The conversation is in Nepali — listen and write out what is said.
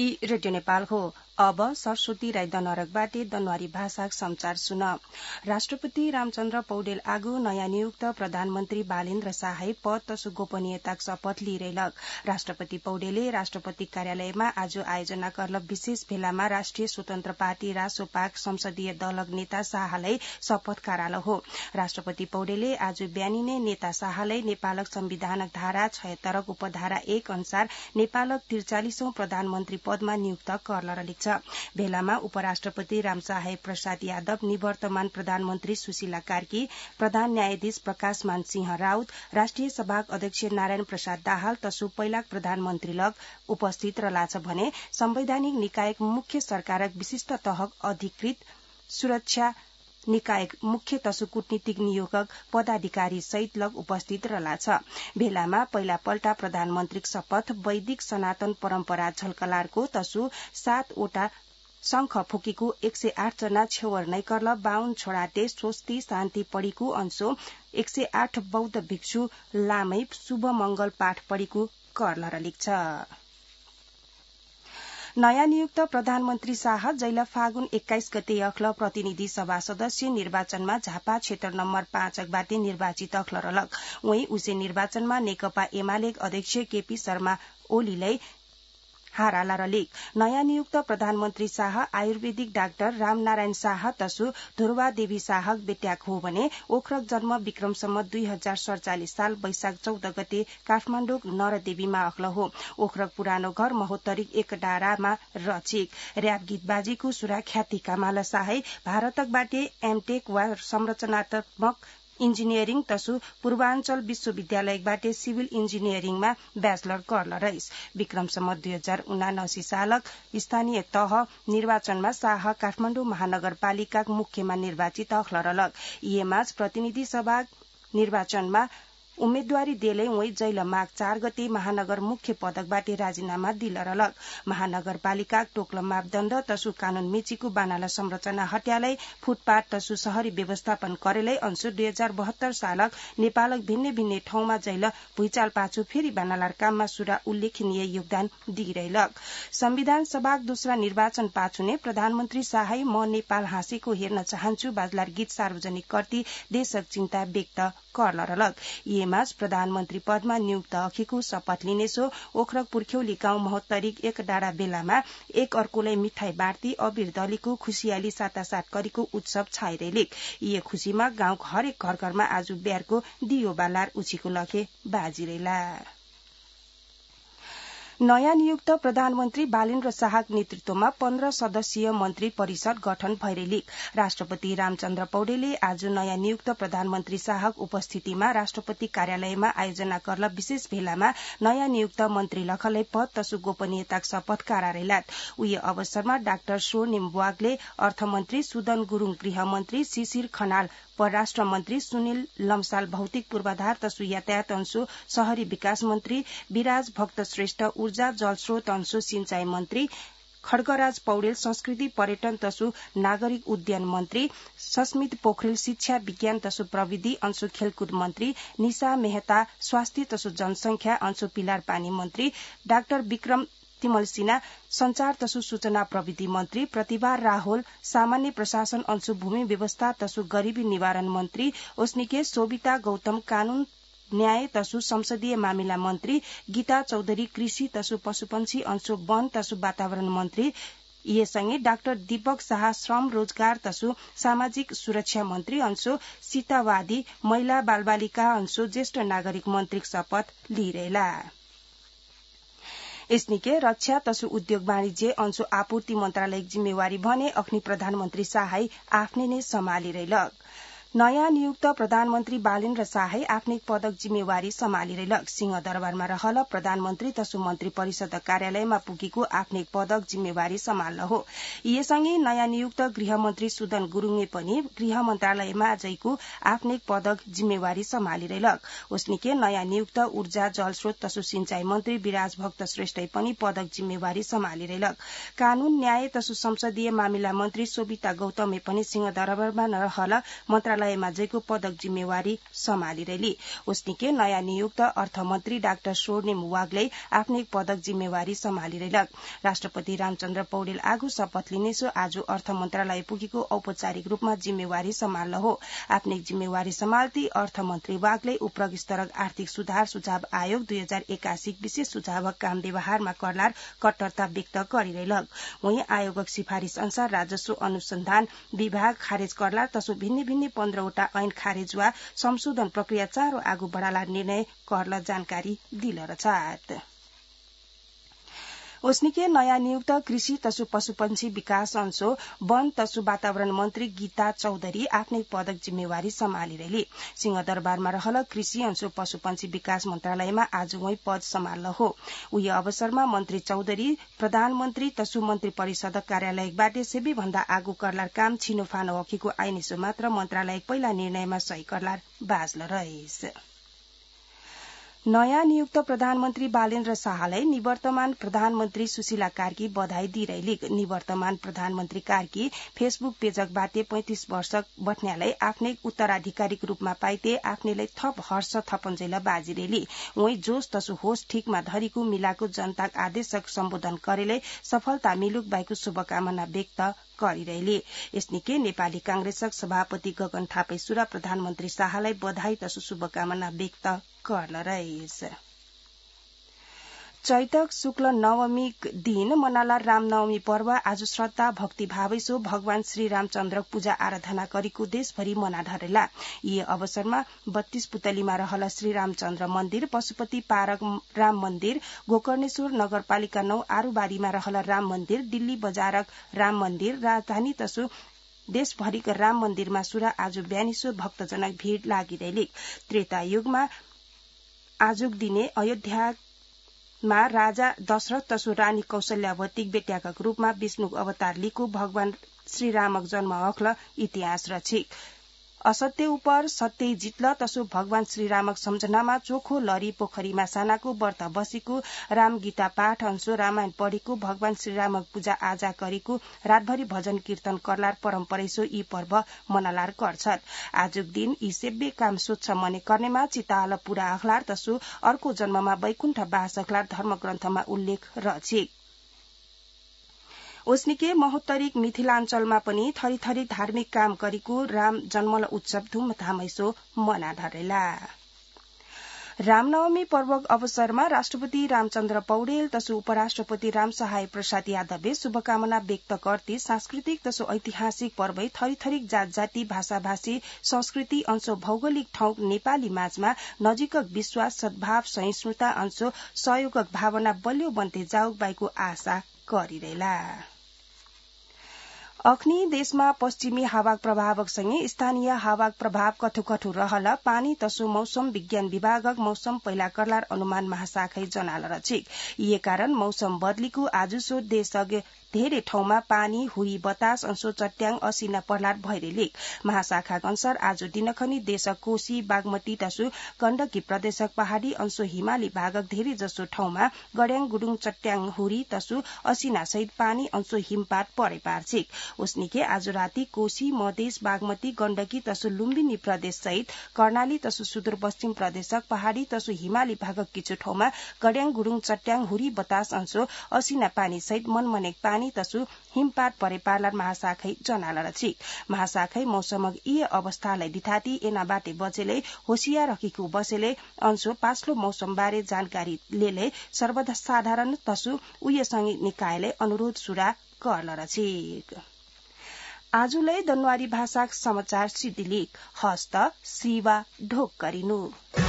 रेडियो नेपाल हो। अब सरस्वती राई दनरकबाटे दनवारी भाषा समाचार सुन। राष्ट्रपति रामचन्द्र पौडेल आगु नयाँ नियुक्त प्रधानमन्त्री बालेन्द्र शाहै पद तसु गोपनीयताक शपथ लिइरहेलक। राष्ट्रपति पौडेलले राष्ट्रपति कार्यालयमा आज आयोजना करलक विशेष भेलामा राष्ट्रिय स्वतन्त्र पार्टी रासोपाक संसदीय दलक नेता शाहलाई शपथ कराल हो। राष्ट्रपति पौडेलले आज बिहानी नै नेता शाहलाई नेपालक संविधानक धारा 76 उपधारा 1 अनुसार नेपालक 43औं प्रधानमन्त्री पदमा नियुक्त करल छ। भेलामा उपराष्ट्रपति रामसहाय प्रसाद यादव, निवर्तमान प्रधानमन्त्री सुशीला कार्की, प्रधान न्यायाधीश प्रकाशमान सिंह राउत, राष्ट्रिय सभाक अध्यक्ष नारायण प्रसाद दाहाल तसु पहिलाक प्रधानमन्त्री लग उपस्थित रहलाछ भने संवैधानिक निकायक मुख्य सरकारक विशिष्ट तहक अधिकृत सुरक्षा निकायक मुख्य तसु कूटनीतिक नियोगक पदाधिकारी सहित लग उपस्थित रहलाछ। भेलामा पहिला पल्टा प्रधानमन्त्रीक शपथ वैदिक सनातन परम्परा झल्कलारको तसु 7 वटा शंख फुकीको 108 जना छेवर नै करल 52 छोडाटे स्वस्ति शान्ति पढीको अंशो 108 बौद्ध भिक्षु लामै शुभ मंगल पाठ पढीको करल लिख्छ। नयाँ नियुक्त प्रधानमन्त्री शाह जैला फागुन 21 गते अख्ल प्रतिनिधि सभा सदस्य निर्वाचनमा झापा क्षेत्र नम्बर 5 बाटे निर्वाचित अख्ल रहलक। वहीं उसे निर्वाचनमा नेकपा एमाले अध्यक्ष केपी शर्मा ओलीलाई हाराला रलिक। नयाँ नियुक्त प्रधानमन्त्री शाह आयुर्वेदिक डाक्टर रामनारायण शाह तसु ध्रुवा देवी शाहक बेट्याक हो भने ओखरक जन्म विक्रम सम्वत 2047 साल वैशाख 14 गते काठमाण्डुक नरदेवीमा अख्ल हो। ओखरक पुरानो घर महोत्तरिक एक डारामा रचिक। र्याप गीतबाजीको सुराख्यातिका माला शाहै भारतक बाटे एमटेक वा संरचनात्मक इन्जिनियरिङ तसु पूर्वाञ्चल विश्वविद्यालयबाट सिभिल इन्जिनियरिङमा ब्याचलर करल रहिस। विक्रम सम्वत 2079 सालक स्थानीय तह निर्वाचनमा शाह काठमाडौँ महानगरपालिकाक मुख्यमा निर्वाचित अख्ल रहलक। इएमाज प्रतिनिधि सभा निर्वाचनमा उम्मेदवारी देले वही जैल माघ 4 गते महानगर मुख्य पदकबाट राजीनामा दिल रहलक। महानगरपालिका टोक्ल मापदण्ड तसु कानून मिचिको बानाला संरचना हट्यालै फुटपाथ तसु शहरी व्यवस्थापन करेलै अंशु 2072 सालक नेपालक भिन्ने भिन्ने ठाउँमा जैल भुइँचाल पाछु फेरि बानालार काममा सुरा उल्लेखनीय योगदान दिइरहेलक। संविधान सभाक दोस्रा निर्वाचन पाछुने प्रधानमन्त्री शाहै म नेपाल हाँसेको हेर्न चाहन्छु बाजलार गीत सार्वजनिक करती देशक चिन्ता व्यक्त करल रहलक। इएमाज प्रधानमन्त्री पदमा नियुक्त अखिको शपथ लिनेछो। ओखरक पुर्ख्यौली गाउँ महोत्तरिक एक डाँडा बेलामा एक अर्कोलाई मिठाई बाँड्ती अबिर दलीको खुशियाली साटासाट गरेको उत्सव छाइरहेलिक। यी खुशीमा गाउँको हरेक घर घरमा आज बिहारको दियो बालार उछीको लखे बाजिरहेला। नयाँ नियुक्त प्रधानमन्त्री बालेन्द्र शाहक नेतृत्वमा 15 सदस्यीय मन्त्री परिषद गठन भइरहेलिक। राष्ट्रपति रामचन्द्र पौडेलले आज नयाँ नियुक्त प्रधानमन्त्री शाहक उपस्थितिमा राष्ट्रपति कार्यालयमा आयोजना करल विशेष भेलामा नयाँ नियुक्त मन्त्री लखलाई पद तसु गोपनीयताक शपथ करारेलात। उही अवसरमा डाक्टर स्वर्णिम वाग्ले, अर्थमन्त्री सुदन गुरूङ गृहमन्त्री, शिशिर खनाल परराष्ट्र मन्त्री, सुनिल लम्साल भौतिक पूर्वाधार तसु यातायात अंशु शहरी विकास मन्त्री, विराज भक्त श्रेष्ठ ऊर्जा जलस्रोत अंशु सिंचाई मन्त्री, खड्गराज पौडेल संस्कृति पर्यटन तसु नागरिक उड्डयन मन्त्री, सस्मित पोखरेल शिक्षा विज्ञान तसु प्रविधि अंशु खेलकुद मन्त्री, निशा मेहता स्वास्थ्य तसु जनसंख्या अंशु पिलार पानी मन्त्री, डाक्टर विक्रम तिमल सिन्हा संचार तसु सूचना प्रविधि मन्त्री, प्रतिभा राहुल सामान्य प्रशासन अंशु भूमि व्यवस्था तसु गरीबी निवारण मन्त्री, ओस्निके सोभिता गौतम कानून न्याय तसु संसदीय मामिला मन्त्री, गीता चौधरी कृषि तसु पशुपन्छी अंशु वन तसु वातावरण मन्त्री, यससँगै डाक्टर दीपक शाह श्रम रोजगार तसु सामाजिक सुरक्षा मन्त्री अंशु, सीतावादी महिला बालबालिका अंशु ज्येष्ठ नागरिक मन्त्रीक शपथ लिइरहेला। यसनिके रक्षा तसु उद्योग वाणिज्य अंशु आपूर्ति मन्त्रालयक जिम्मेवारी भने अख्नी प्रधानमन्त्री शाहै आफ्नै नै सम्हालिरहेलक। नयाँ नियुक्त प्रधानमन्त्री बालेन्द्र शाहै आफ्नै पदक जिम्मेवारी सम्हालिरहेलक। सिंहदरबारमा रहल प्रधानमन्त्री तसु मन्त्री परिषद कार्यालयमा पुगेको आफ्नै पदक जिम्मेवारी सम्हाल्न हो। यससँगै नयाँ नियुक्त गृहमन्त्री सुदन गुरूङले पनि गृह मन्त्रालयमा आजैको आफ्नै पदक जिम्मेवारी सम्हालिरहेलक। उसनिके नयाँ नियुक्त ऊर्जा जलस्रोत तसु सिंचाई मन्त्री विराज भक्त श्रेष्ठै पनि पदक जिम्मेवारी सम्हालिरहेलक। कानून न्याय तसु संसदीय मामिला मन्त्री सोभिता गौतमले पनि सिंहदरबारमा रहल मन्त्रालय मन्त्रालयमा जैको पदक जिम्मेवारी सम्हालिरहेली उसनिके नयाँ नियुक्त अर्थमन्त्री डाक्टर स्वर्णिम वाग्ले आफ्नै पदक जिम्मेवारी सम्हालिरहेलक राष्ट्रपति रामचन्द्र पौडेल आगो शपथ लिनेछो आज अर्थ मन्त्रालय पुगेको औपचारिक रूपमा जिम्मेवारी सम्हाल्न हो आफ्नै जिम्मेवारी सम्हाल्ती अर्थमन्त्री वाग्ले उपरोक्त स्तरक आर्थिक सुधार सुझाव आयोग 2081 विशेष सुझावक काम व्यवहारमा करलार कट्टरता व्यक्त गरिरहेलक वहीं आयोगक सिफारिश अनुसार राजस्व अनुसन्धान विभाग खारेज करलार तसो भिन्नी भिन्नी 15वटा ऐन खारेज वा संशोधन प्रक्रिया चाँडो आगू बढ़ालार निर्णय करल जानकारी दिलरछात ओस्निके नयाँ नियुक्त कृषि तसु पशुपन्छी विकास अंशो वन तसु वातावरण मन्त्री गीता चौधरी आफ्नै पदक जिम्मेवारी सम्हालिरहेली सिंहदरबारमा रहल कृषि अंशो पशुपन्छी विकास मन्त्रालयमा आज उही पद सम्हाल्न हो उही अवसरमा मन्त्री चौधरी प्रधानमन्त्री तसु मन्त्री परिषद कार्यालयबाट सेबी भन्दा आगू करलार काम छिनोफानो अखिको आइनेसो मात्र मन्त्रालय पहिला निर्णयमा सही करलार बाजल रहेछ नयाँ नियुक्त प्रधानमन्त्री बालेन्द्र शाहलाई निवर्तमान प्रधानमन्त्री सुशीला कार्की बधाई दिइरहेली निवर्तमान प्रधानमन्त्री कार्की फेसबुक पेजकबाट 35 वर्ष बट्न्यालाई आफ्नै उत्तराधिकारीको रूपमा पाइते आफ्नैलाई थप हर्ष थपन्जेल बाजिरहेली उही जोश तसु होश ठीकमा धरीको मिलाको जनताक आदेशक सम्बोधन गरेलै सफलता मिलुक बाइको शुभकामना व्यक्त गरिरहेली यसनिके नेपाली कांग्रेसक सभापति गगन थापैसुरा प्रधानमन्त्री शाहलाई बधाई तसु शुभकामना व्यक्त गर्न रहेछ चैतक शुक्ल नवमी दिन मनाला रामनवमी पर्व आज श्रद्धा भक्ति भावैसो भगवान श्री रामचन्द्र पूजा आराधना गरेको देशभरि मनाधरेला यी अवसरमा 32 पुतलीमा रहल श्री रामचन्द्र मन्दिर पशुपति पारक राम मन्दिर गोकर्णेश्वर नगरपालिका 9 आरुबारीमा रहल राम मन्दिर दिल्ली बजारक राम मन्दिर राजधानी तसु देशभरिका राम मन्दिरमा सुरा आज बिहानीसो भक्तजनक भीड़ लागिरहेली त्रेता युगमा आजुक दिने अयोध्यामा राजा दशरथ तसु रानी कौशल्यावतीक बेट्याका रूपमा विष्णु अवतार लिएको भगवान श्रीरामक जन्म अख्ल इतिहास रचिक असत्य उपर सत्य जित्ल तसो भगवान श्रीरामक सम्झनामा चोखो लरी पोखरीमा सानाको व्रत बसेको राम गीता पाठ अंशो रामायण पढेको भगवान श्रीरामक पूजा आजा गरेको रातभरि भजन कीर्तन करलार परम्परेसो यी पर्व मनालार गर्छन् आजुक दिन यी सेव्य काम स्वच्छ मने कर्नेमा चिताल पूरा अखलार तसो अर्को जन्ममा वैकुण्ठ बास अखलार धर्मग्रन्थमा उल्लेख रचिक ओस्निके महोत्तरिक मिथिलाञ्चलमा पनि थरी धार्मिक काम गरेको राम जन्मल उत्सव धुमधामैसो मनाधरेला रामनवमी पर्वक अवसरमा राष्ट्रपति रामचन्द्र पौडेल तसु उपराष्ट्रपति रामसहाय प्रसाद यादवले शुभकामना व्यक्त गर्दै सांस्कृतिक तसु ऐतिहासिक पर्वै थरीथरीक जात जाति भाषाभाषी संस्कृति अंशो भौगोलिक ठाउँ नेपाली माझमा नजिकक विश्वास सद्भाव सहिष्णुता अंशो सहयोगक भावना बलियो बन्दै जाउक बाइको आशा गरिरहेला अख्नी देशमा पश्चिमी हावाक प्रभावक सँगै स्थानीय हावाक प्रभाव कठुकठु रहल पानी तसो मौसम विज्ञान विभागक मौसम पहिला करलार अनुमान महाशाखै जनाल रचिक यी कारण मौसम बदलीको आजुसो देशक धेरै ठाउँमा पानी हुरी बतास अंशो चट्याङ असिना पर्लार भइरहेले महाशाखा अनुसार आज दिनखनी देशक कोशी बागमती तसु गण्डकी प्रदेशक पहाड़ी अंशो हिमाली भागक धेरै जसो ठाउँमा गड्याङ गुडुङ चट्याङ हुरी तसु असिना सहित पानी अंशो हिमपात परे पार्छिक उसनिके आज राति कोशी मधेस बागमती गण्डकी तसु लुम्बिनी प्रदेश सहित कर्णाली तसु सुदूरपश्चिम प्रदेशक पहाड़ी तसु हिमाली भागक किछु ठाउँमा गड्याङ गुडुङ चट्याङ हुरी बतास अंशो असिना पानी सहित मनमनेक पानी तसु हिमपात परे पार्लार महाशाखै जनाल रचिक महाशाखै मौसमक यी अवस्थालाई दिथाती एनाबाटे बचेले होशियार रखेको बसेले अंशो पाछलो मौसम बारे जानकारी लेले सर्वसाधारण तसु उयसँगै निकायले अनुरोध सुरा गर्न रचिक आजुलाई दनवारी भाषाक समाचार सिद्धिलिक हस्त शिवा ढोक गरिनु